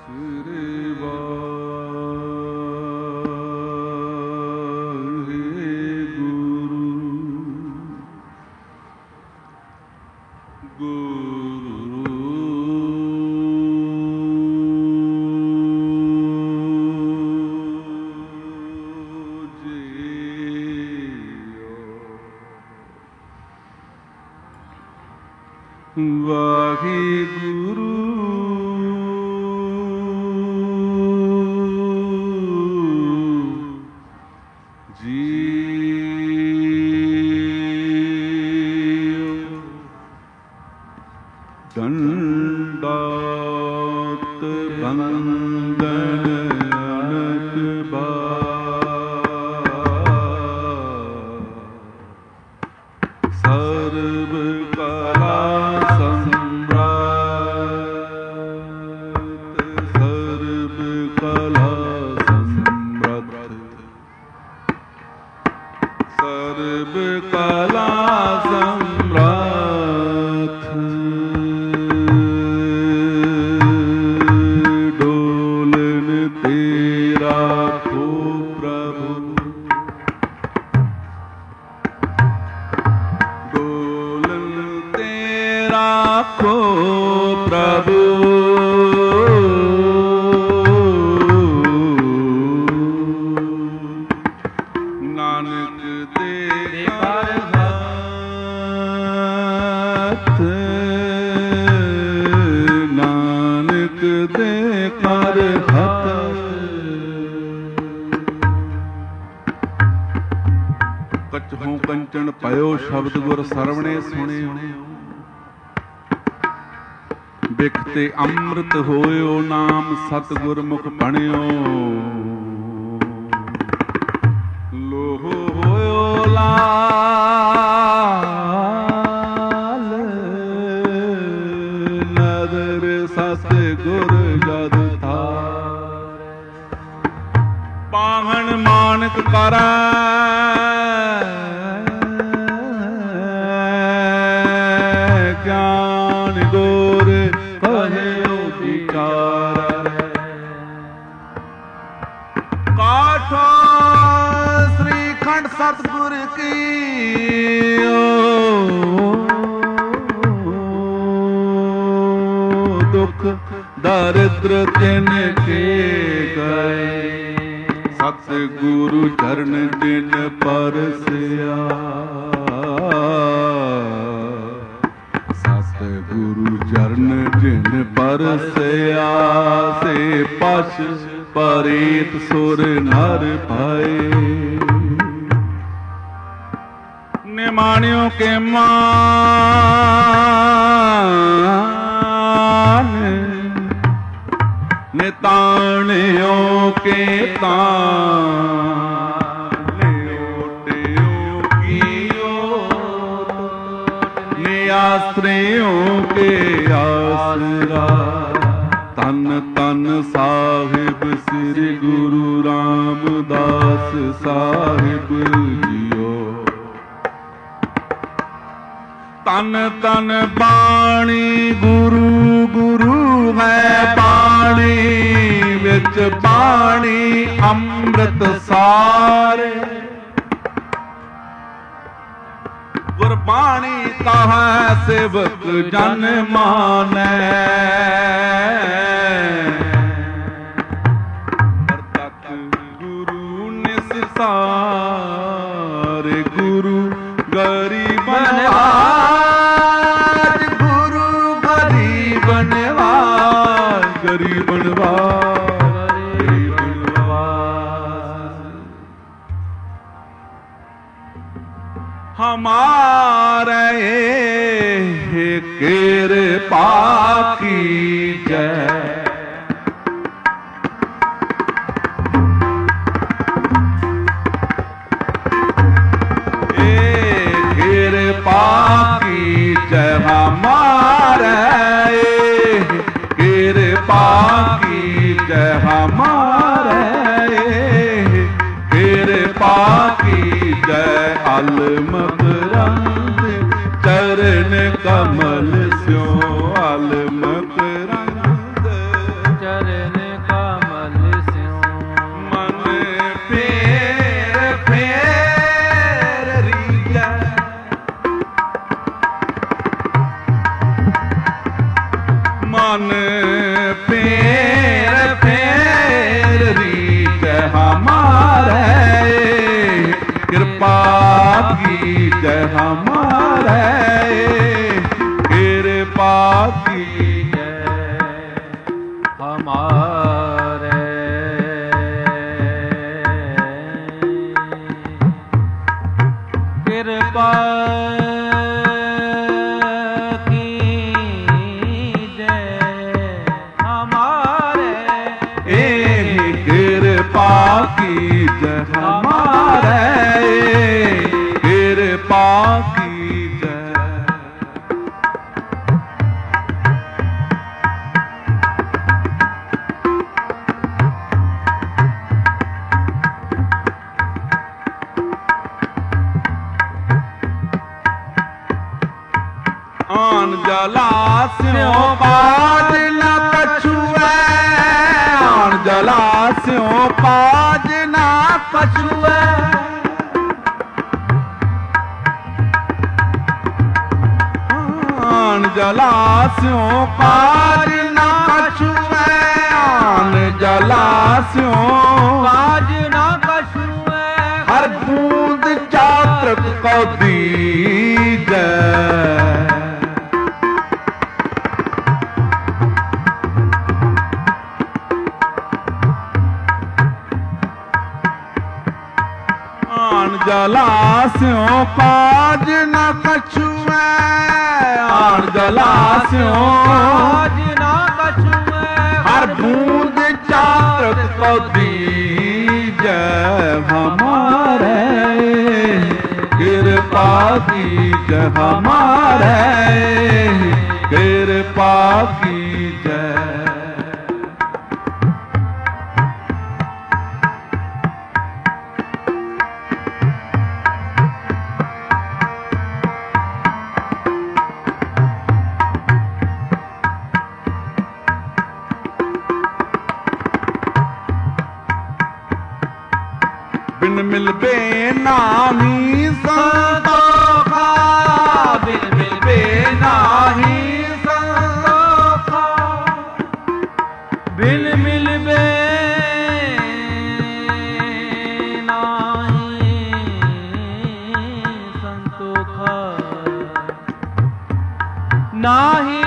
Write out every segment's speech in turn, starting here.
Waheguru JIO. ਦੰਡਾਤ ਬੰਦਨ ਅਨਕ ਬਾਰ ਸਰਬ ਕਲਾ ਸਰਬ ਕਲਾ ਸਮਰੱਥ ਡੋਲਨ ਤੇਰਾ ਕੋ ਪ੍ਰਭੂ ਡੋਲਨ ਤੇਰਾ ਕੋ ਪ੍ਰਭੂ ਨਾਨਕ ਦੇ ਕਰ ਹੱਥ ਨਾਨਕ ਦੇ ਕਰ ਹੱਥ ਕਛੂ ਕੰਚਨ ਪਇਓ ਸ਼ਬਦ ਗੁਰ ਸਰਵਣੇ ਸੁਣਿਓ ਬਿਖ ਤੇ ਅੰਮ੍ਰਿਤ ਹੋਇਓ ਨਾਮ ਸਤਿਗੁਰ ਮੁਖ ਬਣਿਓ ਲਾਲ ਨਦਰ ਸਤਿਗੁਰ ਜਦ ਥਾਰੇ ਪਾਹਣ ਮਾਨਕ ਕਰੈ ਗਿਆਨ ਗੁਰ ਕਹਿਓ ਵਿਚਾਰੈ ਕਾਠੋ ਖੰਡ ਸਤਿਗੁਰ ਕੀ ਦੁਖ ਦਰਿਦ੍ਰ ਤਿਨ ਕੇ ਗਏ ਸਤਿਗੁਰੂ ਚਰਨ ਜਿਨ ਪਰਸਿਆ ਸਤਿਗੁਰੂ ਚਰਨ ਜਿਨ ਪਰਸਿਆ ਸੇ ਪਛ ਪਰੇਤ ਸੁਰ ਨਰ ਭਾਏ ਨਿਮਾਣਿਓ ਕੇ ਮਾਨ ਨਿਤਾਣਿਓ ਕੇ ਤਾਨ ਓਟਿਓ ਕੀਓ ਨਿਆਸਰਿਓ ਕੇ ਆਸਰਾ ਤਨ ਤਨ ਸਾਹਿਬ ਸ੍ਰੀ ਗੁਰੂ ਰਾਮਦਾਸ ਸਾਹਿਬ ਜੀਓ ਤਨ ਤਨ ਬਾਣੀ ਗੁਰੂ ਗੁਰੂ ਹੈ ਬਾਣੀ ਵਿੱਚ ਬਾਣੀ ਅੰਮ੍ਰਿਤ ਸਾਰੇ ਗੁਰਬਾਣੀ ਕਹੈ ਸੇਵਕ ਜਨ ਮਾਨੈ ਪ੍ਰਤੱਖ ਗੁਰੂ ਨਿਸਤਾਰੇ ਗੁਰੂ ਗਰੀਬ ਨਵਾਜ ਗੁਰੂ ਗਰੀਬ ਨਵਾਜ ਗਰੀਬ ਨਵਾਜ ਗਰੀਬ ਨਵਾਜ ਹਮਾਰੇ ਕਿਰਪਾ ਕੀਜੈ ਜੈ ਹਮਾਰੇ ਕਿਰਪਾ ਕੀਜੈ ਹਮਾਰੇ ਕਿਰਪਾ ਕੀਜੈ ਅਲਮਗ ਰੰਗ ਚਰਨ ਕਮਲ ਸਿਓ ਅਲਮਗ ਰੰਗ ਚਰਨ मन फेर फेर रीत हमारे, कृपा की जय हमारे, कृपा की जय हमारे। कृपा की जय हमारे, कृपा की जय। आन जलास्यों बाज न कछुए, आन जलास्यों बाज न कछुए, आन जलास्यों बाज न कछुए, आन जलास्यों बाज न कछुए, हर बूंद चातक को दीजे। जलास्यों पाज न कछुए, आन जलास्यों पाज न कछुए, हर बूंद चातक को दीजे हमारे, कृपा की जय हमारे, कृपा की जय। बिन मिलबे नाही संतोखा, बिन मिलबे नाही संतोखा, बिन मिलबे नाही संतोखा, नाही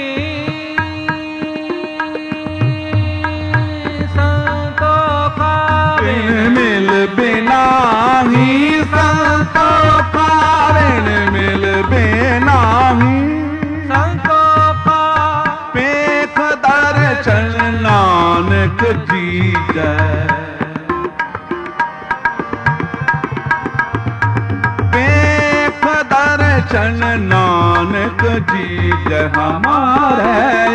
बिना ही संतोखा, बिन मिल बिना ही संतोखा, पेख दर्शन नानक जी जय, पेख दर्शन नानक जी जय हमारे,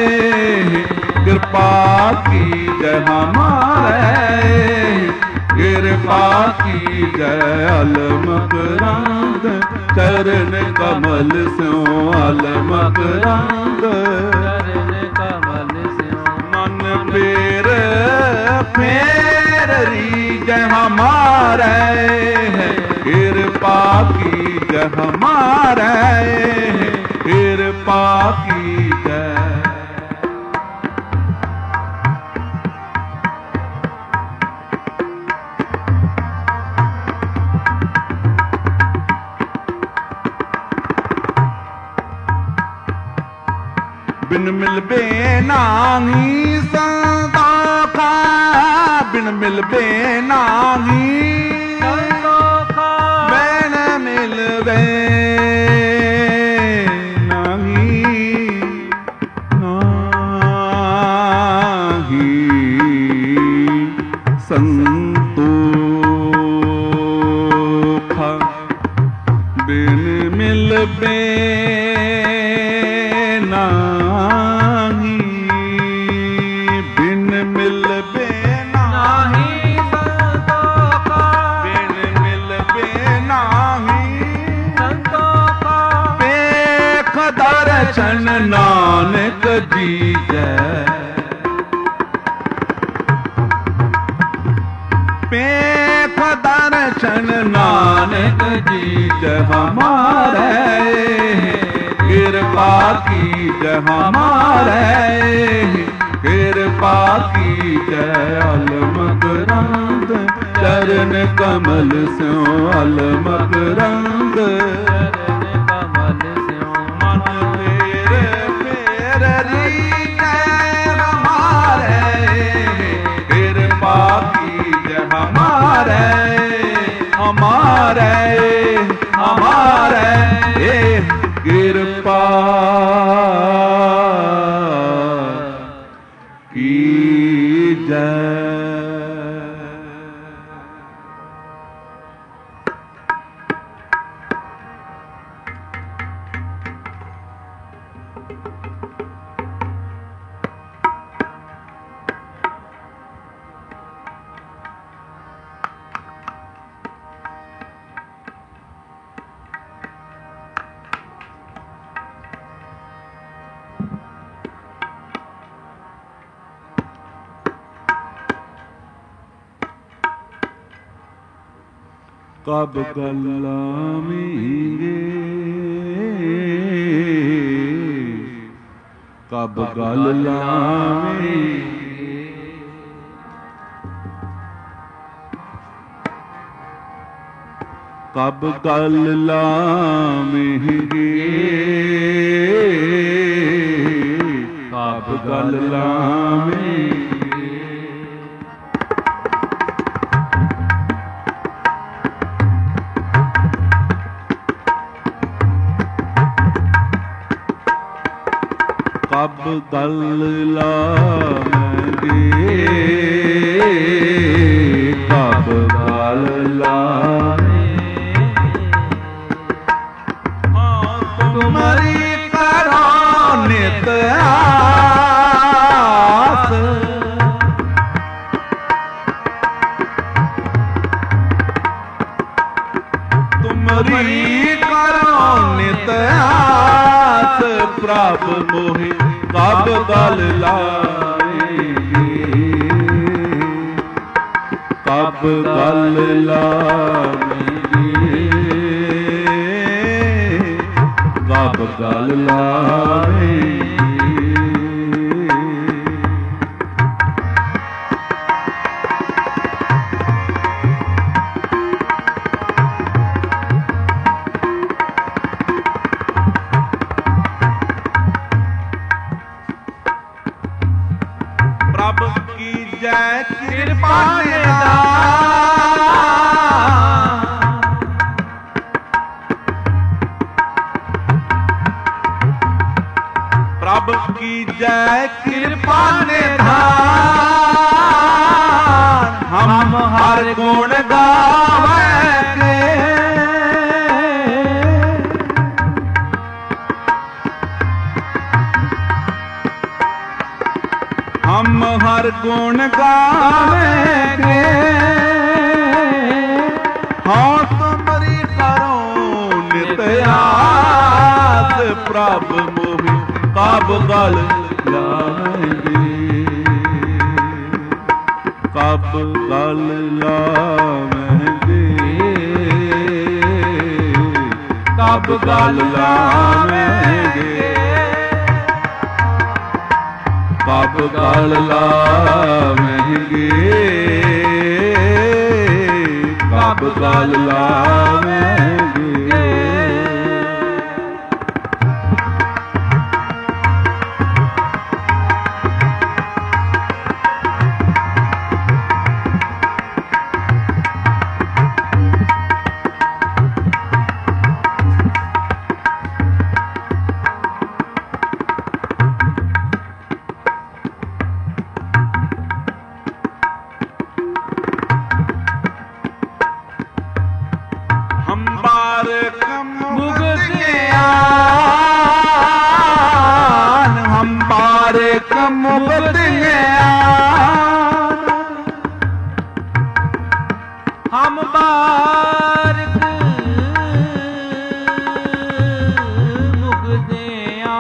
कृपा की जय हमारे, कृपा की जय। अलमक रंग चरण कमल स्यों, अलमक रंग चरण कमल स्यों, मन फेर फेर रीज हमारे, कृपा की जय हमारे, कृपा की जय। बिन मिलबे नाही संतोखा, बिन मिलबे नाही संतोखा, बिन मिलबे नाही नाही संतोखा, बिन मिलबे दर्शन नानक जी जय, पेख दर्शन नानक जी जय हमारे, कृपा की कीजै हमारे, कृपा कीजै अलमकरंद, चरण कमल स्यों अलमकरंद। हमारे हमारे कृपा कीजै। कब गलावेंगे, कब गल लावेंगे, कब गल लावेंगे, कब गल लावेंगे। कब गल लावेंगे, कब गल लावेंगे। तुम्हारी करो नित आस, तुम्हारी करो नित आस। प्रभु मोहि कब गल लाएंगे, कब गल लाएंगे, कब गल लाएंगे। प्रभु कीजै कृपा निधान, प्रभु कीजै कृपा निधान। हम हर गुण गावेंगे, हम हर गुण गावेंगे। हाँ तुम्हारी करो नित आस। प्रभु मोहि कब गल लाएंगे, कब गल लावेंगे, कब गल लावेंगे, कब गल लावेंगे, कब गल लावेंगे। मुक्त हम बारक मुगदिया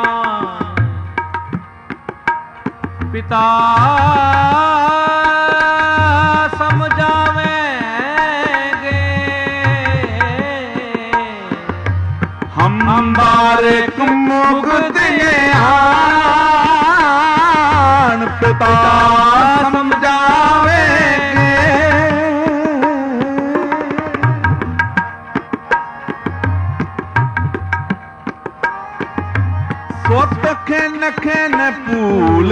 पिता समझावेंगे। हम बारक मुगदिया सुत खिन खिन फूल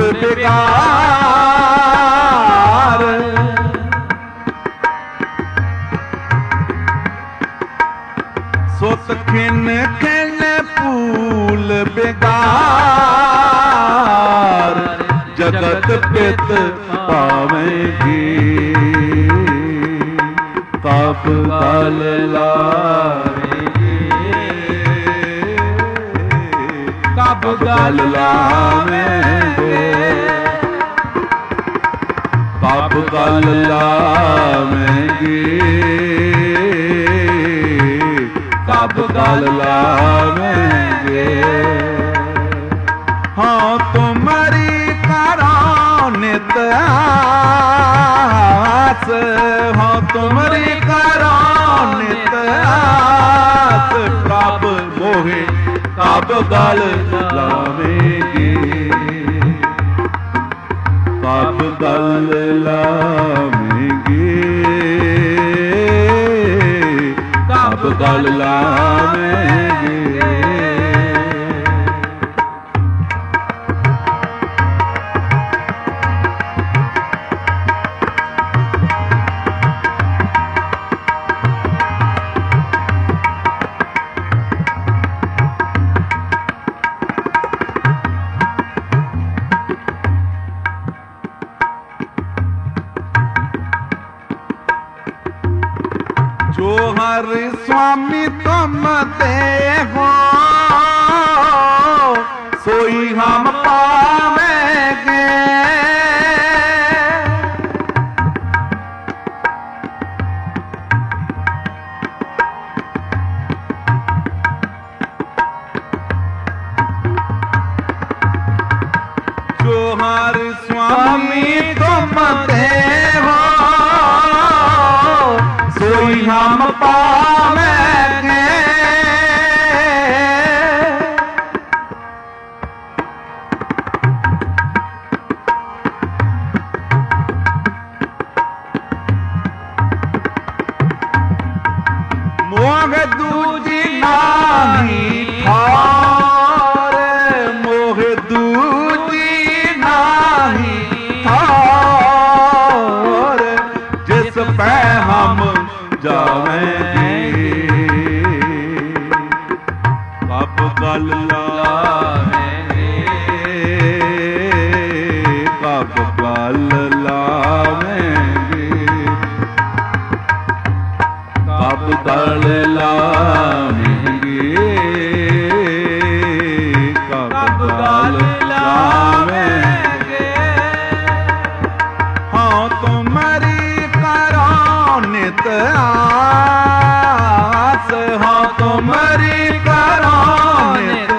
बेकार, सुत खिन खिन फूल बेकार, जगत पित पावेंगी कब गल लावेंगे, कब गल लावेंगे, कब गल लावेंगे, कब गल लावेंगे। हाँ तुम्हारी करो नित आस, हाँ तुम्हारी करो नित आस, प्रभ मोहे कब गल लावेंगे, कब गल लावेंगे, कब गल लावेंगे। जो हर स्वामी तुम दे हो सोई हम पावेंगे, जो हर स्वामी तुम दे हो सोई हम पावेंगे, मोह दूजी नाही ठार, मोह दूजी नाही ठार, जिस पे हम जावेंगे कब गल लावेंगे, कब गल लावेंगे, कब गल लावेंगे, कब गल लावेंगे। हाँ तुम्हारी करो नित आस, हाँ तुम्हारी करो नित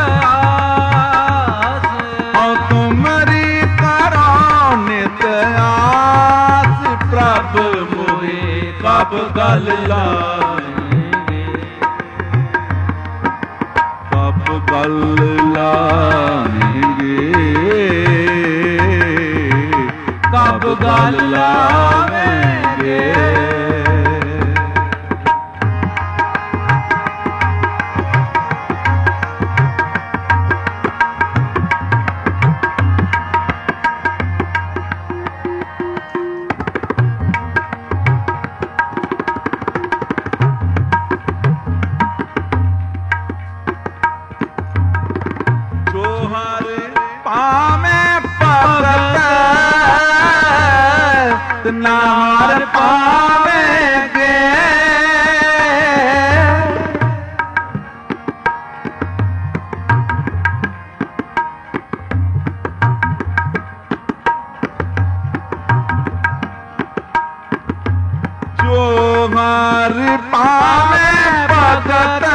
आस, हाँ तुम्हारी करो नित आस, प्रभ मोहे कब गल लावेंगे, कब गल लावेंगे, कब गल लावेंगे। नार पावेंगे, जो हर पावे भगत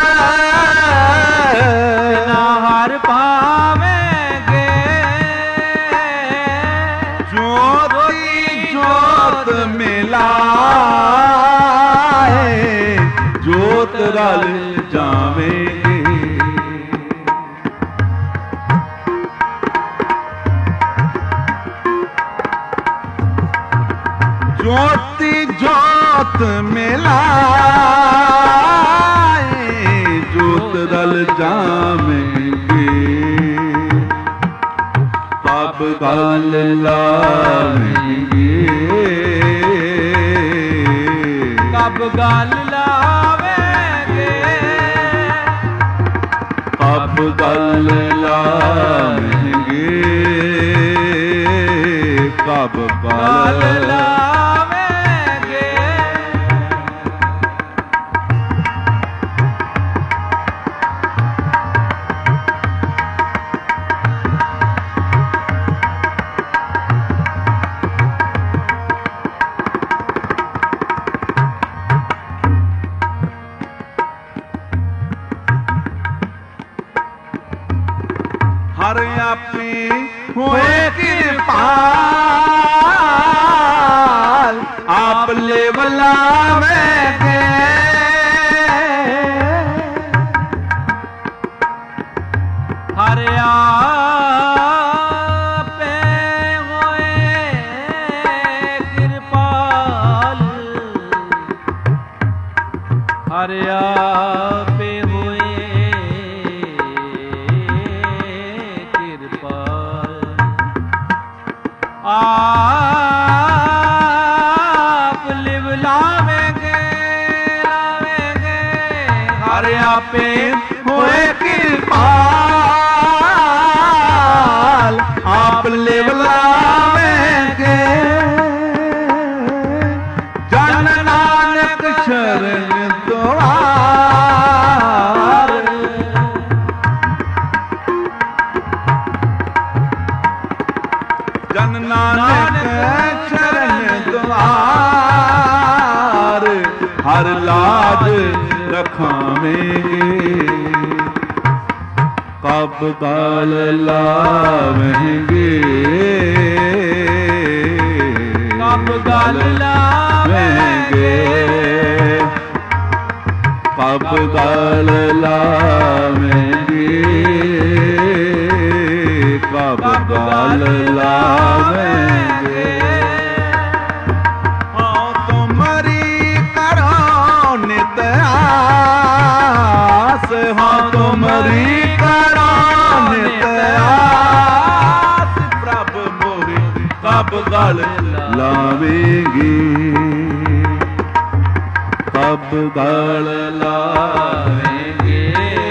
नार पावेंगे, जोत मिलाए जोत रल जावेंगे, ज्योति जोत मिलाए जोत रल जावेंगे, ਕਬ ਗਲ ਲਾਵੇਂਗੇ, ਕਬ ਗਲ ਲਾਵੇਂਗੇ, ਕਬ ਗਲ ਲਾਵੇਂਗੇ, ਕਬ ਗਲ ਲਾਵੇਂਗੇ। ਹਰ ਆਪੇ ਹੋਏ ਕਿਰਪਾਲ, ਆਪ ਲਿਵ ਲਾਵੇਂਗੇ, ਹਰ ਆਪੇ ਹੋਏ ਕਿਰਪਾਲ, ਹਰ ਆਪੇ ਹੋਏ ਕਿਰਪਾਲ, ਆਪ ਲਿਵ ਲਾਵੇਂਗੇ, ਲਾਵੇਂਗੇ, ਹਰ ਆਪੇ ਹੋਏ ਕਿਰਪਾਲ, ਆਪ ਲਿਵ ਲਾਵੇਂਗੇ, ਜਨ ਨਾਨਕ ਸ਼ਰਨ ਦੁਆਰ, ਜਨ ਨਾਨਕ ਸ਼ਰਨ ਦੁਆਰ, ਹਰ ਲਾਜ ਰਖਾਵੇਂਗੇ, ਕਬ ਗਲ ਲਾਵੇਂਗੇ, ਕਬ ਗਲ ਲਾਵੇਂਗੇ, ਕਬ ਗਲ ਲਾਵੇਂਗੇ, ਕਬ ਗਲ ਲਾਵੇਂਗੇ। ਹਾਂ ਤੁਮਰੀ ਕਰੋ ਨਿਤ ਆਸ, ਹਾਂ ਤੁਮਰੀ ਕਰੋ ਨਿਤ ਆਸ, ਪ੍ਰਭ ਮੋਹਿ ਕਬ ਗਲ ਲਾਵੇਂਗੀ, ਕਬ ਗਲ ਲਾਵੇਂਗੇ,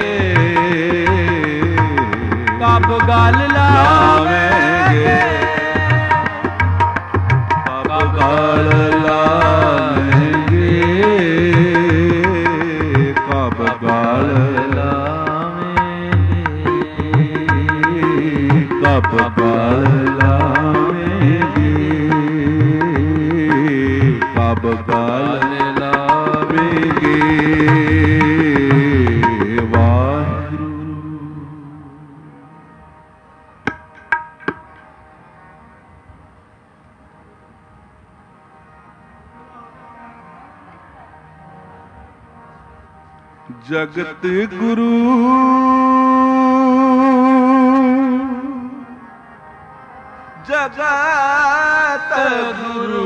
ਕਬ ਗਲ ਲਾਵੇਂਗੇ, ਕਬ ਗਲ ਲਾਵੇਂਗੇ, ਕਬ ਗਲ ਲਾਵੇਂਗੇ, ਕਬ ਗਲ ਲਾਵੇਂਗੇ, ਕਬ ਗਲ ਲਾਵੇਂਗੇ। ਵਾਹਿਗੁਰੂ ਜਗਤ ਗੁਰੂ ਜਗਤ ਗੁਰੂ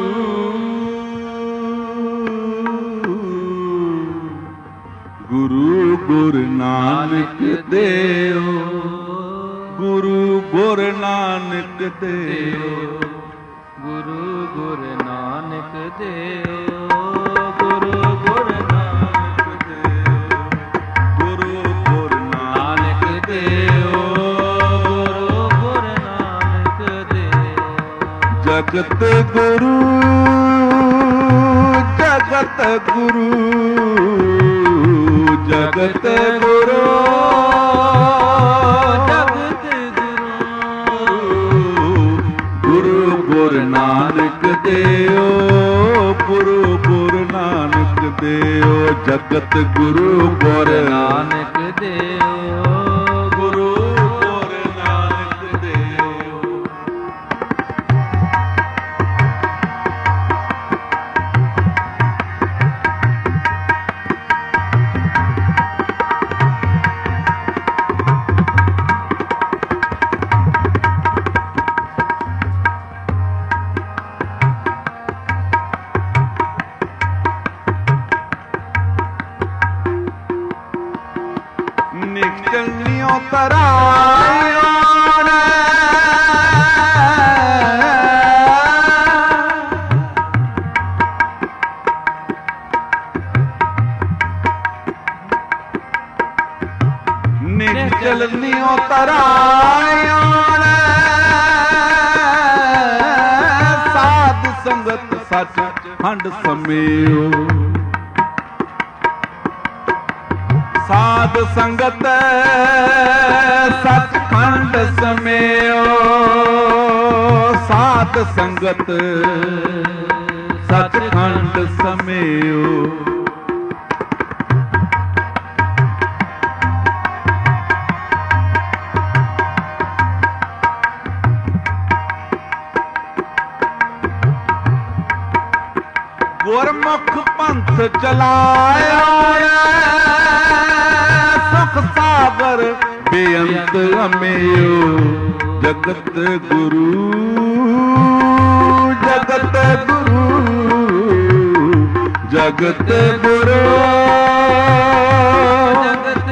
ਗੁਰੂ ਗੁਰੂ ਨਾਨਕ ਦੇਵ ਗੁਰੂ ਗੁਰੂ ਨਾਨਕ ਦੇਵ ਗੁਰੂ ਗੁਰੂ ਨਾਨਕ ਦੇਵ ਗੁਰੂ ਗੁਰੂ ਨਾਨਕ ਦੇਵ ਗੁਰੂ ਗੁਰੂ ਨਾਨਕ ਦੇਵ ਗੁਰੂ ਗੁਰੂ ਨਾਨਕ ਦੇਵ ਜਗਤ ਗੁਰੂ ਜਗਤ ਗੁਰੂ ਜਗਤ ਗੁਰੂ ਜਗਤ ਗੁਰੂ ਗੁਰੂ ਨਾਨਕ ਦੇਵ ਗੁਰੂ ਗੁਰੂ ਨਾਨਕ ਦੇਵ ਜਗਤ ਗੁਰੂ ਗੁਰੂ ਨਾਨਕ ਦੇਵ ਗੁਰੂ ਗੁਰੂ ਨਾਨਕ ਦੇਵ ਨਿਕਲਨਿਓ ਤਰਾਇਓ ਤਰਾਇਣ ਸਾਧ ਸੰਗਤ ਸੱਚ ਖੰਡ ਸਮੇਓ ਸਾਧ ਸੰਗਤ ਸੱਚ ਖੰਡ ਸਮੇਓ ਸਾਧ ਸੰਗਤ ਸੱਚ ਖੰਡ ਸਮੇਓ ਗੁਰਮੁਖ ਪੰਥ ਚਲਾਇਆ ਸੁਖ ਸਾਗਰ ਬੇਅੰਤ ਅਮਿਓ ਜਗਤ ਗੁਰੂ ਜਗਤ ਗੁਰੂ ਜਗਤ ਗੁਰੂ ਜਗਤ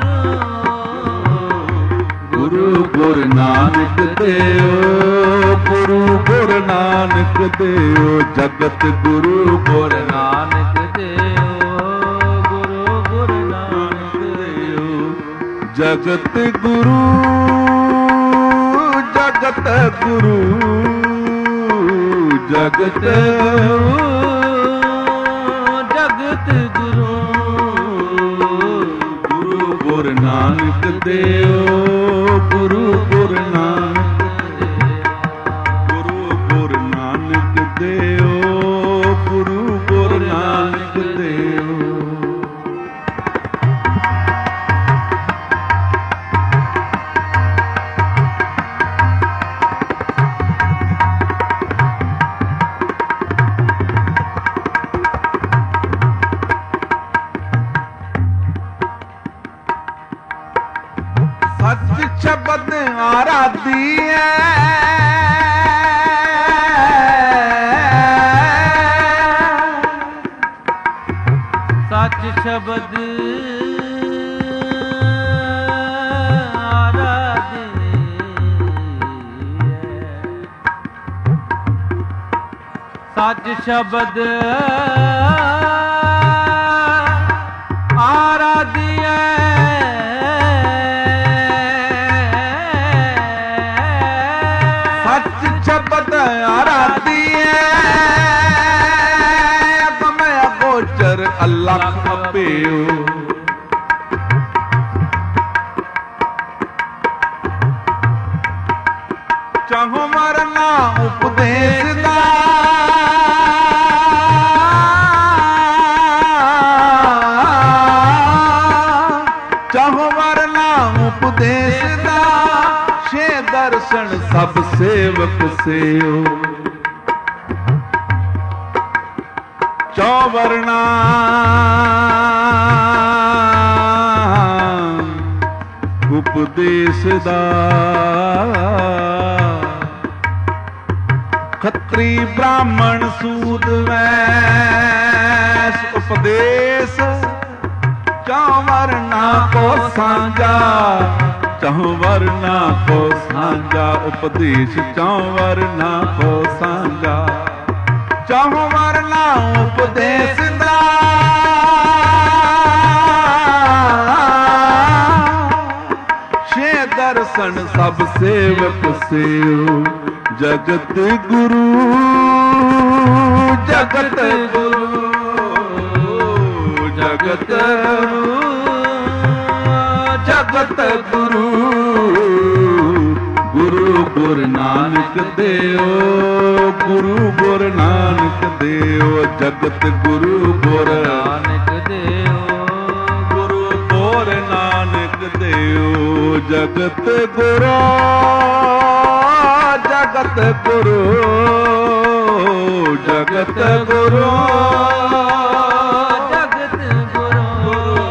ਗੁਰੂ ਗੁਰੂ ਨਾਨਕ ਦੇਵ ਗੁਰੂ ਗੁਰੂ ਨਾਨਕ ਦੇਵ ਜਗਤ ਗੁਰੂ ਗੁਰੂ ਨਾਨਕ ਦੇਵ ਗੁਰੂ ਗੁਰੂ ਨਾਨਕ ਦੇਵ ਜਗਤ ਗੁਰੂ ਜਗਤ ਗੁਰੂ ਜਗਤ ਜਗਤ ਗੁਰੂ ਗੁਰੂ ਗੁਰੂ ਨਾਨਕ ਦੇਵ ਗੁਰੂ ਗੁਰੂ ਨਾਨਕ ਗੁਰੂ ਗੁਰੂ ਨਾਨਕ ਦੇਵ ਗੁਰੂ ਗੁਰੂ ਨਾਨਕ ਦੇਵ ਸੱਚ ਸ਼ਬਦ ਆਰਾਧੀਐ ਸੱਚ ਸ਼ਬਦ ਆਰਾਧੀਐ ਸੱਚ ਸ਼ਬਦ ਆਰਾਧੀਐ ਸੱਚ ਸ਼ਬਦ ਆਰਾਧੀਐ ਅਗਮ ਅਗੋਚਰ ਅਲਖ ਅਪਿਓ ਚਾਹੋ ਮਰਨਾ ਉਪਦੇਸ਼ ਦਾ ਚਾਹੋ ਮਰਨਾ ਉਪਦੇਸ਼ ਦਾ ਛੇ ਦਰਸ਼ਨ ਸਭ ਸੇਵਕ ਸੇਓ ਚੌਵਰਨਾ ਉਪਦੇਸ਼ ਦਾ ਖੱਤਰੀ ਬ੍ਰਾਹਮਣ ਸੂਦ ਵੈਸ ਉਪਦੇਸ਼ ਚੌਵਰਨਾ ਕੋ ਸਾਂਝਾ ਚੌਵਰਨਾ ਕੋ ਸਾਂਝਾ ਉਪਦੇਸ਼ ਚੌਵਰਨਾ ਕੋ ਸਾਂਝਾ ਚੌਵਰਨਾ ਉਪਦੇਸ਼ ਦਾ ਛੇ ਦਰਸ਼ਨ ਸਭ ਸੇਵਕ ਸੇਓ ਜਗਤ ਗੁਰੂ ਜਗਤ ਗੁਰੂ ਜਗਤ ਜਗਤ ਗੁਰੂ ਗੁਰੂ ਗੁਰੂ ਨਾਨਕ ਦੇਵ ਗੁਰੂ ਗੁਰੂ ਨਾਨਕ ਦੇਵ ਜਗਤ ਗੁਰੂ ਗੁਰੂ ਨਾਨਕ ਦੇਵ ਗੁਰੂ ਗੁਰੂ ਨਾਨਕ ਦੇਵ ਜਗਤ ਗੁਰੂ ਜਗਤ ਗੁਰੂ ਜਗਤ ਗੁਰੂ ਜਗਤ ਗੁਰੂ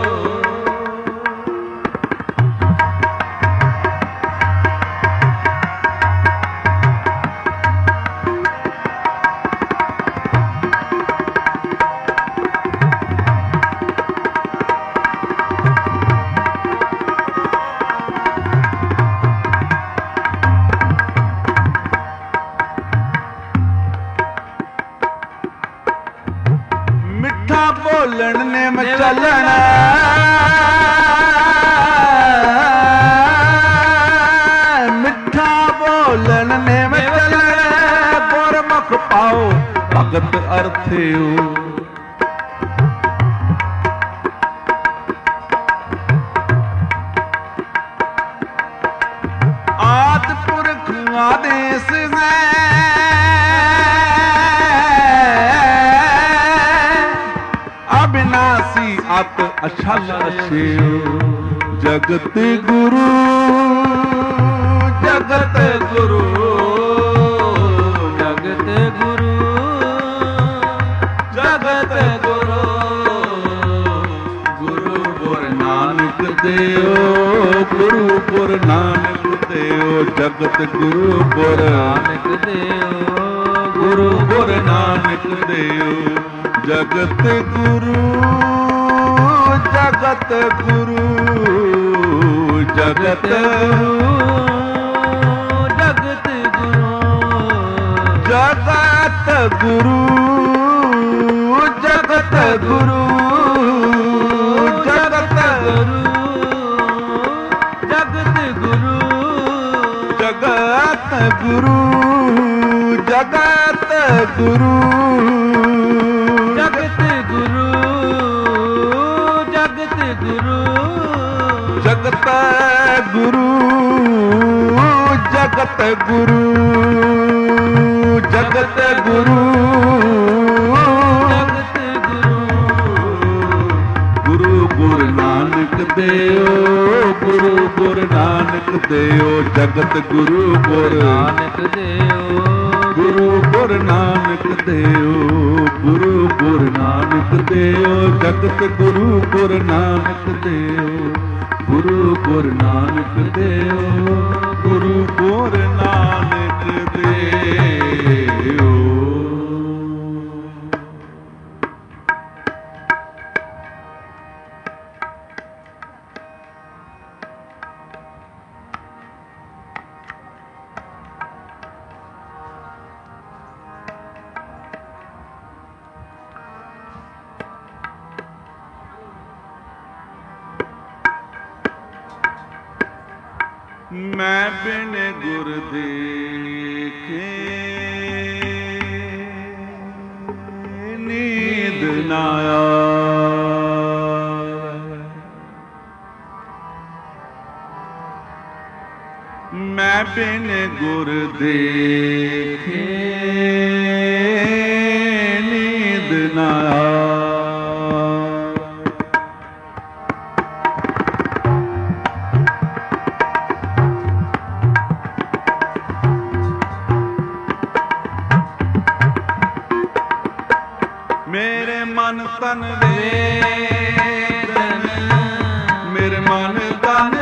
ਬੋਲਣ ਨੇ ਮਚਲਣਾ ਅਰਥਿਓ। ਆਦਿ ਪੁਰਖ ਆਦੇਸ ਹੈ ਅਬਿਨਾਸੀ ਅਤ ਅਛਲ ਅਛਿਓ। ਜਗਤ ਗੁਰੂ ਜਗਤ ਗੁਰੂ ਜਗਤ ਗੁਰੂ ਜਗਤ ਗੁਰੂ ਗੁਰੂ ਗੁਰ ਨਾਨਕ ਦੇਓ। ਗੁਰੂ ਗੁਰ ਨਾਨਕ ਦੇਓ। ਜਗਤ ਗੁਰੂ ਗੁਰ ਨਾਨਕ ਦੇਓ। ਗੁਰੂ ਗੁਰ ਨਾਨਕ ਦੇਓ। ਜਗਤ ਗੁਰੂ ਜਗਤ ਗੁਰੂ ਜਗਤ ਜਗਤ ਗੁਰੂ ਜਗਤ ਗੁਰੂ ਜਗਤ ਗੁਰੂ ਜਗਤ ਗੁਰੂ ਜਗਤ ਗੁਰੂ ਜਗਤ ਗੁਰੂ ਜਗਤ ਗੁਰੂ ਜਗਤ ਗੁਰੂ ਜਗਤ ਗੁਰੂ ਜਗਤ ਗੁਰੂ ਜਗਤ ਗੁਰੂ ਜਗਤ ਗੁਰੂ ਜਗਤ ਗੁਰੂ ਗੁਰੂ ਗੁਰ ਨਾਨਕ ਦੇਓ। ਗੁਰੂ ਗੁਰ ਨਾਨਕ ਦੇਓ। ਜਗਤ ਗੁਰੂ ਗੁਰ ਨਾਨਕ ਦੇਓ। ਗੁਰੂ ਗੁਰ ਨਾਨਕ ਦੇਓ। ਗੁਰੂ ਗੁਰ ਨਾਨਕ ਦੇਓ। ਜਗਤ ਗੁਰੂ ਗੁਰ ਨਾਨਕ ਦੇਓ। ਗੁਰੂ ਗੁਰ ਨਾਨਕ ਦੇਓ। ਗੁਰੂ ਗੁਰ ਨਾਨਕ ਦੇਓ। ਮੈਂ ਬਿਨ ਗੁਰ ਦੇਖੇ ਨੀਂਦ ਨਾ ਆਵੇ। ਮੈਂ ਬਿਨ ਗੁਰ ਦੇਖੇ ਨੀਂਦ ਨਾ ਆਵੇ। ਮੇਰੇ ਮਨ ਤਨ ਵੇਦਨ ਮੇਰੇ ਮਨ ਤਨ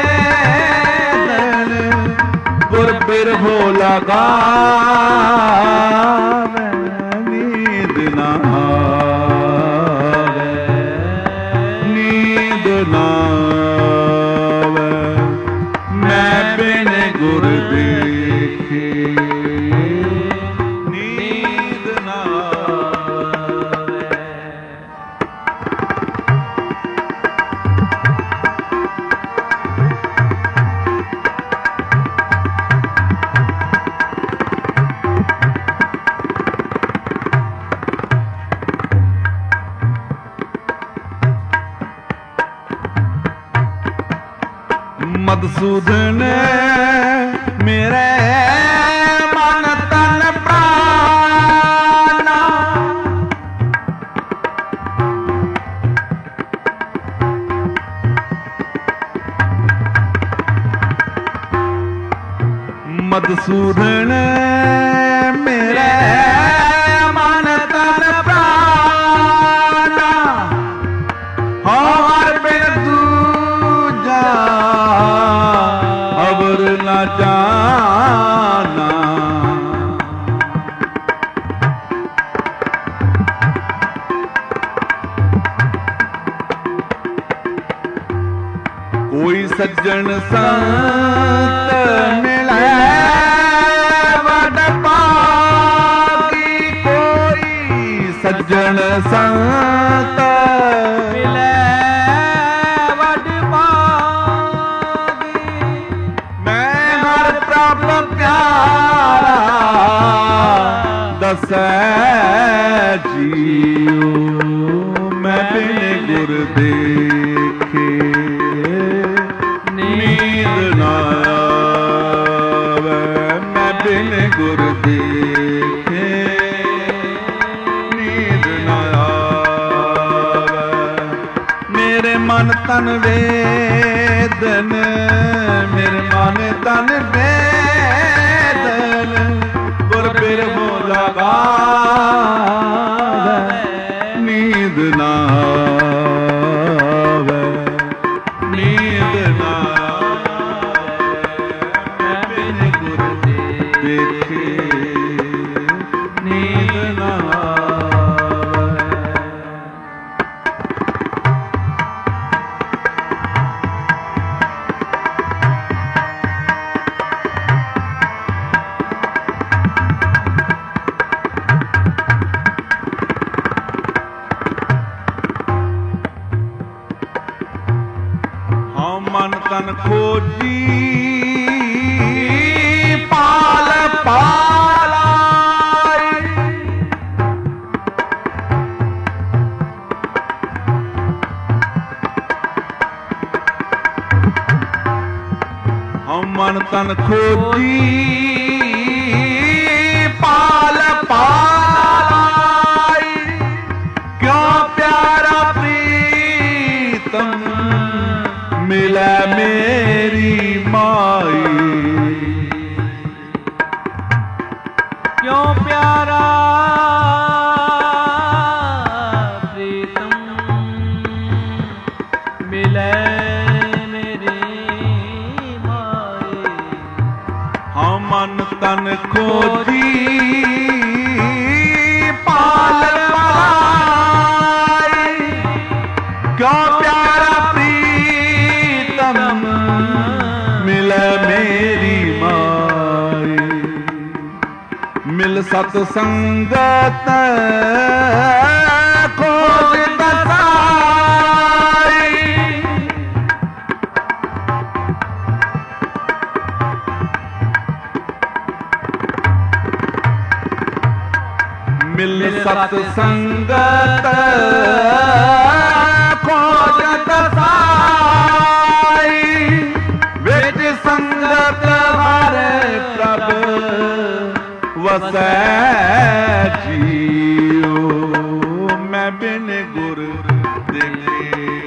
ਵੇਦਨ ਗੁਰ ਬਿਰਹੋ ਲਗਾਵੇ। ਨੀਂਦ ਨਾ ਆਵੇ। ਨੀਂਦ ਨਾ ਆਵੇ। ਮੈਂ ਬਿਨ ਗੁਰ ਦੇਖੇ ਨੀਂਦ ਨਾ ਮਧੂਸੂਦਨ ਮੇਰੇ ਮਨ ਤਨ ਪ੍ਰਾਨਾ ਮਧੂਸੂਦਨ ਮੇਰੇ ਮਨ ਤਨ ਪ੍ਰਾਨਾ ਹਰ ਬਿਨ ਦੂਜਾ ਅਵਰ ਨਾ ਜਾਨਾ। ਕੋਈ ਸੱਜਣ ਸੰਤ ਮਿਲੇ ਵਡ ਪਾਗੀ। ਕੋਈ ਸੱਜਣ ਸੰਤ ਮਿਲੇ ਵਡ ਪਾਗੀ। ਮੈਂ ਹਰ ਪ੍ਰਭ ਪਿਆਰਾ ਦਸੈ ਜੀਓ ਮੈਂ ਬਿਨ ਗੁਰ ਦੇਖੇ ਨੀਂਦ ਨਾ ਆਵੇ ਮੈਂ ਬਿਨ ਗੁਰ ਦੇਖੇ ਨੀਂਦ ਨਾ ਆਵੇ ਮੇਰੇ ਮਨ ਤਨ ਵੇਦਨ ਮੇਰੇ ਮਨ ਤਨ ਵੇਦਨ ਗੁਰ ਬਿਰਹੋ ਲਗਾਵੇ ਨੀਂਦ ਨਾ ਆਵੇ ਨੀਂਦ ਨਾ ਆਵੇ ਮੈਂ ਬਿਨ ਗੁਰ ਦੇਖੇ ਨੀਂਦ ਨਾ ਮਨ ਤਨ ਖੋਜੀ ਪਾਲ ਪਾਲਾਈ ਹਮ ਮਨ ਤਨ ਖੋਜੀ ਪਾਲ ਪਾਲਾਈ ਕਿਉਂ ਪਿਆਰਾ ਪ੍ਰੀਤਮ ਮਿਲੈ ਮੇਰੀ ਮਾਈ ਕਿਉਂ ਪਿਆਰਾ ਪ੍ਰੀਤਮ ਮਿਲੈ ਮੇਰੀ ਮਾਈ ਹਾਂ ਮਨ ਤਨ ਖੋਜੀ ਪਾਲ ਪਾਈ ਕਿਉਂ ਪਿਆਰਾ ਮਿਲੈ ਮੇਰੀ ਮਾਈ ਮਿਲ ਸਤ ਸੰਗਤ ਖੋਜ ਦਸਾਈ ਮਿਲ ਸਤ ਸੰਗਤ ਖੋਜ ਦਸਾਈ ਵਿੱਚ ਸੰਗਤ ਹਰੇ ਪ੍ਰਭ ਵਸੈ ਜੀਓ ਮੈਂ ਬਿਨ ਗੁਰ ਦੇਖੇ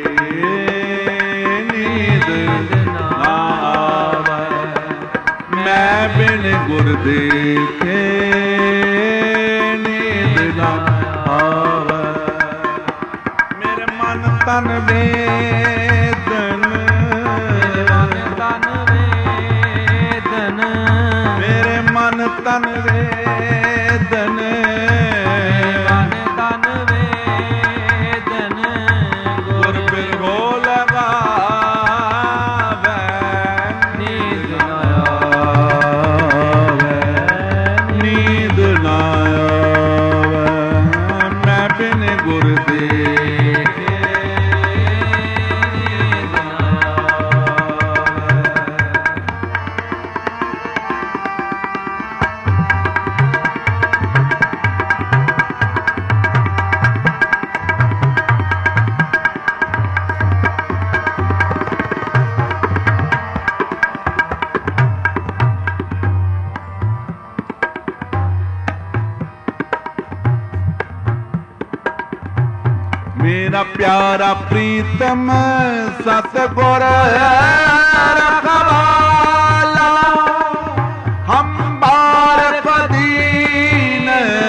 ਨੀਂਦ ਨਾ ਆਵੇ ਮੈਂ ਬਿਨ ਗੁਰ ਦੇਖੇ ਨੀਂਦ ਨਾ ਆਵੇ ਮੇਰੇ ਮਨ ਤਨ ਵੇਦਨ ਮੇਰੇ ਮਨ ਤਨ ਵੇਦਨ ਤਨ ਵੇਦਨ ਗੁਰ ਬਿਰਹੋ ਲਗਾਵੇ ਨੀਂਦ ਨਾ ਆਵੇ ਨੀਂਦ ਨਾ ਆਵੇ ਮੈਂ ਬਿਨ ਗੁਰ ਦੇਖੇ ਨੀਂਦ ਨਾ ਮੇਰਾ ਪਿਆਰਾ ਪ੍ਰੀਤਮ ਸਤਿਗੁਰ ਰਖਵਾਲਾ ਹਮ ਬਾਰਕ ਦੀਨ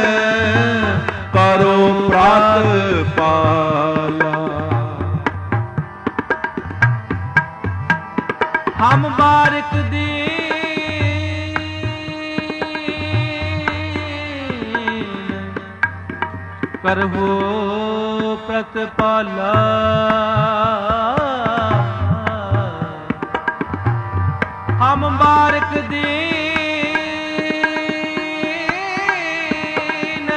ਕਰੋ ਪ੍ਰਾਤ ਪਾਲਾ ਹਮ ਬਾਰਕ ਦੀਨ ਕਰਹੋ ਪ੍ਰਤਪਾਲਾ ਹਮ ਬਾਰਕ ਦੀਨ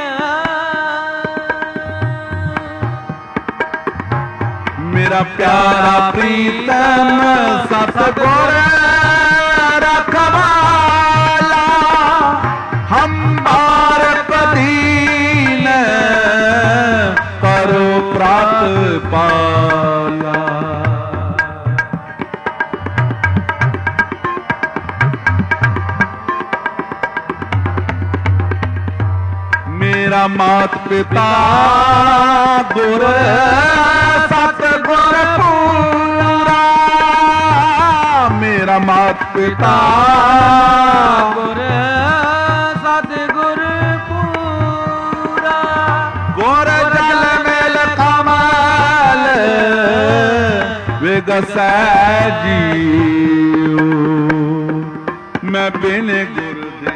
ਮੇਰਾ ਪਿਆਰਾ ਪ੍ਰੀਤਮ ਸਤਿਗੁਰ ਰਖਵਾਲਾ ਹਮ ਬਾਰਕ ਦੀਨ ਪਾਲਾ। ਮੇਰਾ ਮਾਤ ਪਿਤਾ ਗੁਰ ਸਤ ਗੁਰ ਪੂਰਾ, ਮੇਰਾ ਮਾਤ ਪਿਤਾ ਗੁਰ ਸਤ ਗੁਰ ਪੂਰਾ, ਗੁਰ ਜਲ ਮੇਲ ਕਮਲ ਵਿਗਸੈ ਜੀਉ। ਮੈਂ ਬਿਨ ਗੁਰ ਦੇ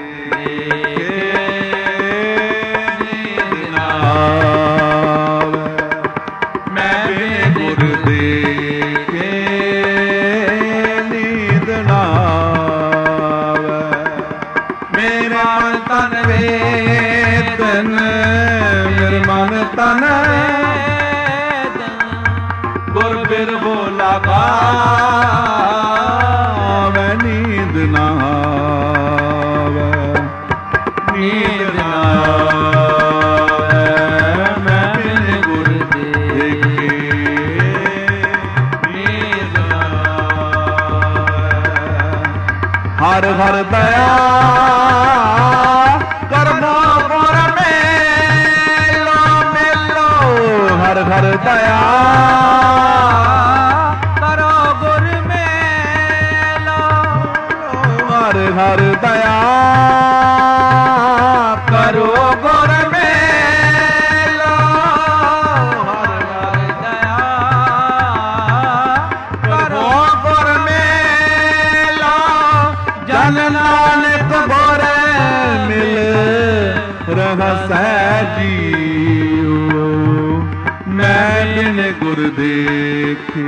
ਮੈਂ ਬਿਨ ਗੁਰ ਦੇਖੇ ਨੀਂਦ ਨਾ ਆਵੈ। ਮੇਰਾ ਮਨ ਤਨ ਵੇਦਨ, ਮੇਰੇ ਮਨ ਤਨ ਗੁਰ ਬਿਰਹੋ ਲਗਾਵੈ। ਨੀਂਦ ਨਾ ਆਵੈ, ਨੀਂਦ ਨਾ ਹਰ ਹਰ ਦਇਆ ਕਰਮੋ ਗੁਰ ਮੇਲੋ ਮੇਲੋ। ਹਰ ਹਰ ਦਇਆ ਕਰੋ ਗੁਰ ਮੇਲੋ। ਹਰ ਹਰ ਦਇਆ ਕਰੋ ਗੁਰ ਮੇਲੋ। ਹਰ ਹਰ ਦਇਆ ਕਰੋ ਗੁਰ ਮੇਲੋ। ਜਨ ਨਾਨਕ ਗੁਰ ਮਿਲ ਰਹਸੈ ਜੀਉ। ਮੈਂ ਬਿਨ ਗੁਰ ਦੇਖੇ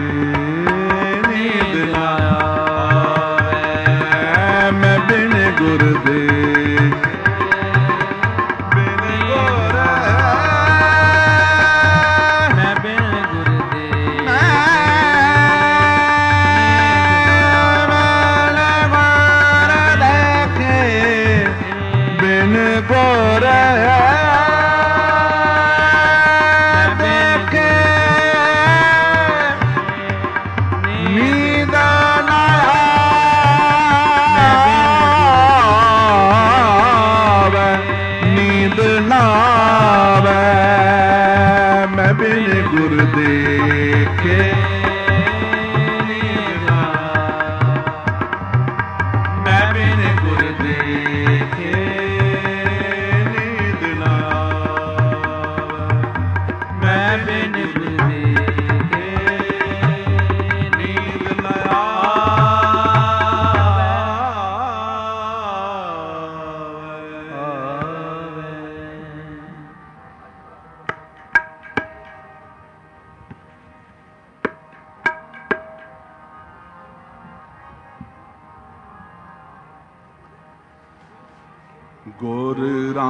ਨੀਂਦ ਨਾ ਆਵੈ। ਮੈਂ ਬਿਨ ਗੁਰ ਦੇਖੇ ਬਿਨ ਗੁਰ ਮੈਂ ਬਿਨ ਗੁਰ ਦੇ ਬਿਨ ਗੁਰ ਦੇਖੇ ਨੀਂਦ ਨਾ ਆਵੈ। ਨੀਂਦ ਨਾ ਆਵੈ। ਮੈਂ ਬਿਨ ਗੁਰ ਦੇਖੇ ਨੀਂਦ ਨਾ। ਮੈਂ ਬਿਨ ਗੁਰ ਦੇਖੇ ਨੀਂਦ ਨਾ ਆਵੈ। ਮੈਂ ਬਿਨ ਗੁਰ ਦੇਖੇ ਨੀਂਦ ਨਾ ਆਵੈ। ਗੁਰ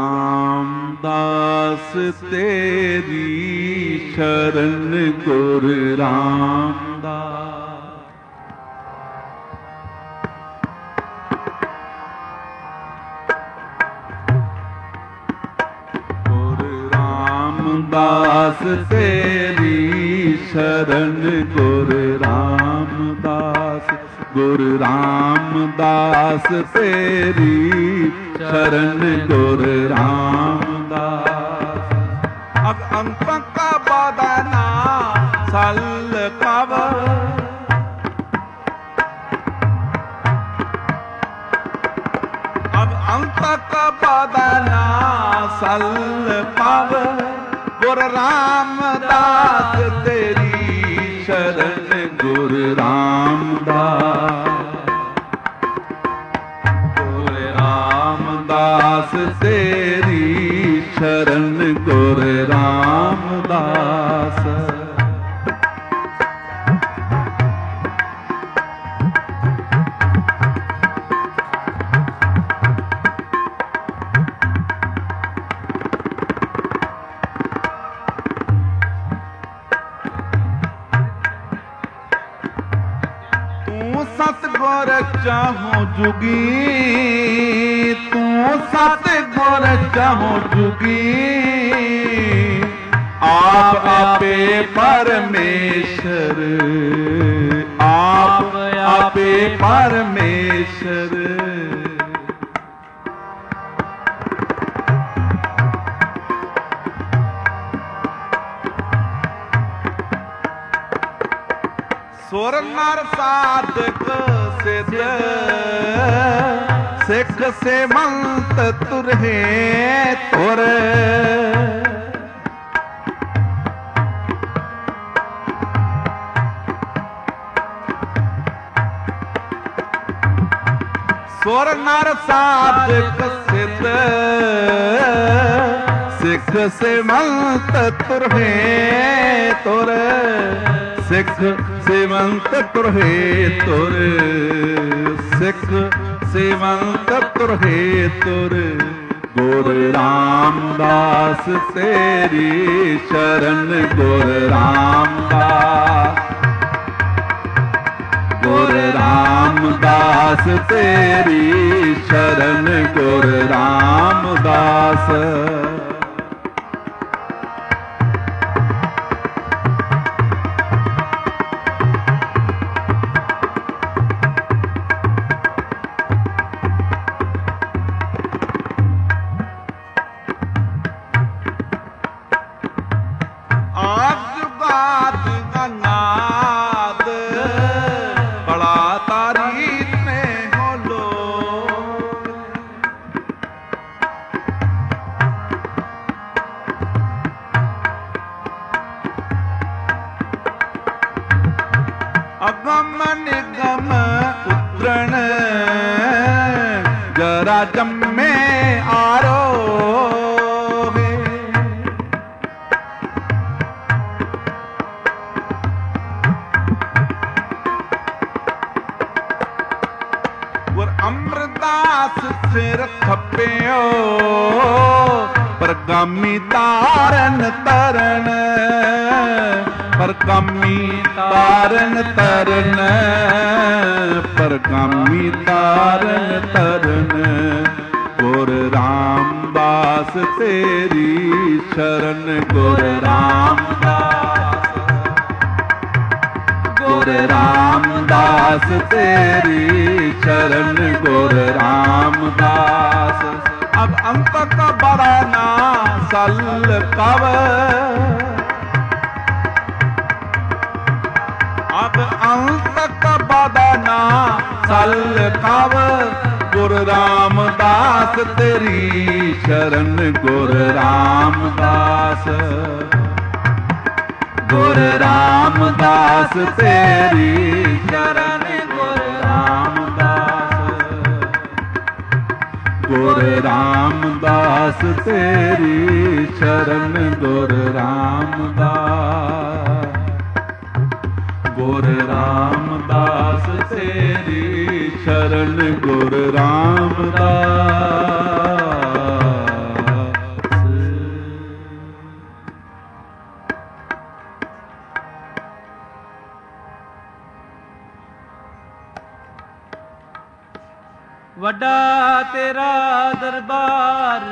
ਰਾਮਦਾਸ ਤੇਰੀ ਸ਼ਰਨ। ਗੁਰ ਰਾਮਦਾਸ ਗੁਰ ਰਾਮਦਾਸ ਤੇਰੀ ਸ਼ਰਨ। ਗੁਰ ਰਾਮਦਾਸ ਗੁਰ ਰਾਮਦਾਸ ਤੇਰੀ शरण। गुर रामदास अब अंत का बदना सल कब। अब अंत का बदना सल पव। गुर रामदास तेरी शरण। गुर रामदास दास तेरी शरण। गुर रामदास तू सतगुर चाहो जुगी। तू सतगुर चाहो जुगी। आप आपे परमेश्वर, आप आपे परमेश्वर। ਸੁਰ ਨਰ ਸਾਧਕ ਸਿੱਧ, ਸਿੱਖ ਸੇਵੰਤ ਤੁਰਹੇ ਤੁਰ। ਸੁਰ ਨਰ ਸਾਧਕ ਸਿੱਧ, ਸਿੱਖ ਸੇਵੰਤ ਤੁਰਹੇ ਤੁਰ। ਸਿੱਖ ਸੇਵੰਤ ਤੁਰਹੇ ਤੁਰ, ਸਿੱਖ ਸੇਵੰਤ ਤੁਰਹੇ ਤੁਰ। ਗੁਰ ਰਾਮਦਾਸ ਤੇਰੀ ਸ਼ਰਨ, ਗੁਰ ਰਾਮਦਾਸ, ਗੁਰ ਰਾਮਦਾਸ ਤੇਰੀ ਸ਼ਰਨ, ਗੁਰ ਰਾਮਦਾਸ। ਅਗਮ ਨਿਗਮ ਉਤਰਣ, ਜਰਾ ਜੰਮੇ ਆਰੋਹੇ। ਗੁਰ ਅਮਰਦਾਸ ਸਿਰ ਖੱਪਿਓ, ਪਰਗਾਮੀ ਤਾਰਨ ਤਰਨ। ਪਰਗਾਮੀ ਤਾਰਨ ਤਰਨ, ਪਰਗਾਮੀ ਤਾਰਨ ਤਰਨ। ਗੁਰ ਰਾਮਦਾਸ ਤੇਰੀ ਸ਼ਰਨ, ਗੁਰ ਰਾਮਦਾਸ, ਗੁਰ ਰਾਮਦਾਸ ਤੇਰੀ ਸ਼ਰਨ, ਗੁਰ ਰਾਮਦਾਸ। ਅਬ ਅੰਤ ਕਬਰਾ ਨਾ ਸਲ ਕਵ, ਅਬ ਅੰਤ ਕਬਨਾ ਸਲ ਕਵ। ਗੁਰ ਰਾਮਦਾਸ ਤੇਰੀ ਸ਼ਰਨ, ਗੁਰ ਰਾਮਦਾਸ, ਗੁਰ ਰਾਮਦਾਸ ਤੇਰੀ ਸ਼ਰਨ, ਗੁਰ ਰਾਮਦਾਸ, ਗੁਰ ਰਾਮਦਾਸ ਤੇਰੀ ਸ਼ਰਨ, ਗੁਰ ਰਾਮਦਾਸ, ਗੁਰ ਰਾਮਦਾਸ ਤੇਰੀ ਸ਼ਰਨ, ਗੁਰ ਰਾਮਦਾਸ। ਵੱਡਾ ਤੇਰਾ ਦਰਬਾਰ,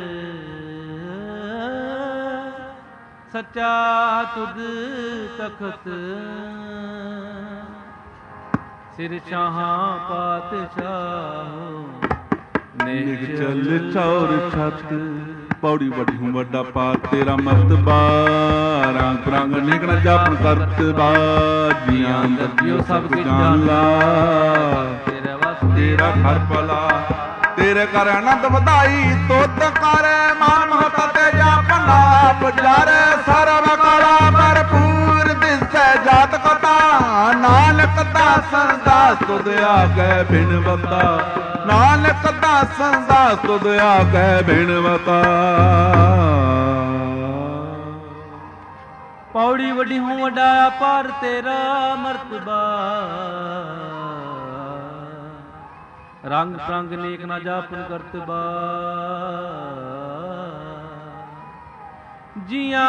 ਸੱਚਾ ਤੁਧ ਤਖਤ। ਸਿਰ ਸ਼ਾਹਾਂ ਪਾਤਸ਼ਾਹ, ਨਿਗਚਲ ਚੌਰ ਛਤ। ਪੌੜੀ ਵੱਡੀ ਹੂੰ ਵੱਡਾ ਪਾਰ ਤੇਰਾ ਮਰਤਬਾ, ਰੰਗ ਪ੍ਰੰਗ ਨਿਕਣਾ ਜਾਪਨ ਕਰਤਬਾ। ਜੀਆਂ ਦਰਜਿਓ ਸਭ ਕੁਝ ਜਾਣ ਲਾ, ਤੇਰਾ ਘਰ ਭਲਾ। ਤੇਰੇ ਕਰ ਆਨੰਦ ਵਧਾਈ, ਤੁਧ ਕਰ ਮਾਨ ਮਹਤਾ ਤੇ ਜਾਪਨ ਆਪ ਜਰ। ਸਰਬ ਕਲਾ ਭਰਪੂਰ ਦਿਸੈ ਜਾਤ ਕਤਾ, ਨਾਨਕ ਦਾਸਨ ਦਾਸ ਤੁਧ ਆਗੈ ਬਿਨਵਤਾ। ਨਾਨਕ ਦਾਸਨ ਦਾਸ ਤੁਧ ਆਗੈ ਬਿਨਵਤਾ। ਪੌੜੀ ਵੱਡੀ ਹੂੰ ਵੱਡਾ ਅਪਾਰ ਤੇਰਾ ਮਰਤਬਾ, ਰੰਗ ਪ੍ਰੰਗ ਨੇਕ ਨਾ ਜਾਪਨ ਕਰਤਬਾ। ਜੀਆਂ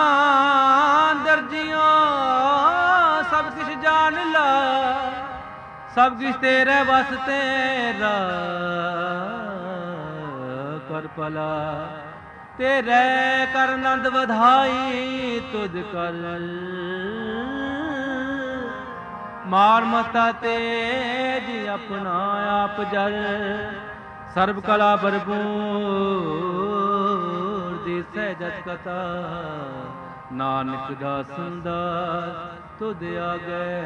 ਦਰਜਿਓ ਸਭ ਕੁਛ ਜਾਣ ਲਾ, ਸਭ ਕੁਛ ਤੇਰੇ ਵਸ ਤੇਰਾ ਕਰ ਭਲਾ। ਤੇਰੇ ਕਰ ਆਨੰਦ ਵਧਾਈ ਤੁਧ ਕਰ ਮਾਰ ਮਤਾ ਤੇਜ ਆਪਣਾ ਆਪ ਜਰ ਸਰਬ ਕਲਾ ਭਰਪੂਰ ਦਿਸੈ ਜਤ ਕਥਾ ਨਾਨਕ ਦਾਸਨ ਦਾਸ ਤੁਧ ਆਗੇ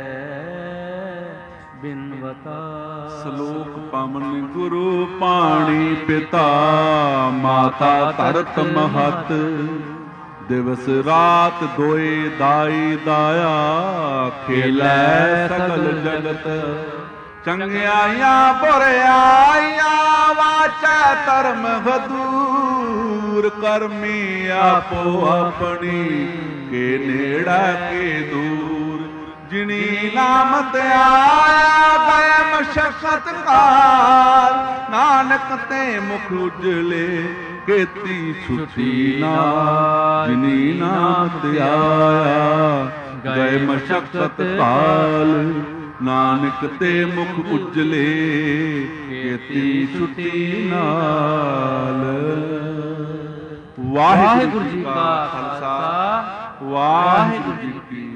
ਬਿਨਵਤਾ। ਸ਼ਲੋਕ ਪਵਨ ਗੁਰੂ ਪਾਣੀ ਪਿਤਾ ਮਾਤਾ ਧਰਤ ਮਹਤ ਦਿਵਸ ਰਾਤ ਦੋਏ ਦਾਈ ਦਾਇਆ ਖੇਲੈ ਸਗਲ ਜਗਤ ਚੰਗਿਆਈਆਂ ਬੁਰਿਆਈਆਂ ਵਾਚੈ ਧਰਮ ਹਦੂਰ ਕਰਮੀ ਆਪੋ ਆਪਣੀ ਕੇ ਨੇੜਾ ਕੇ ਦੂਰ ਜਿਨੀ ਨਾਮ ਤੇ ਆਇਆ ਗਏ ਮਸ਼ਕਤ ਕਾਲ ਨਾਨਕ ਤੇ ਮੁਖ ਉਜਲੇ ਕੀਤੀ ਛੁੱਟੀ ਨਾਲ ਜਿਨੀ ਨਾਮ ਤੇ ਆਇਆ ਗਏ ਮਸ਼ਕਤ ਕਾਲ ਨਾਨਕ ਤੇ ਮੁਖ ਉਜਲੇ ਕੀਤੀ ਛੁੱਟੀ ਨਾਲ। ਵਾਹਿਗੁਰੂ ਜੀ ਕਾ ਖਾਲਸਾ ਵਾਹਿਗੁਰੂ ਜੀ ਕੀ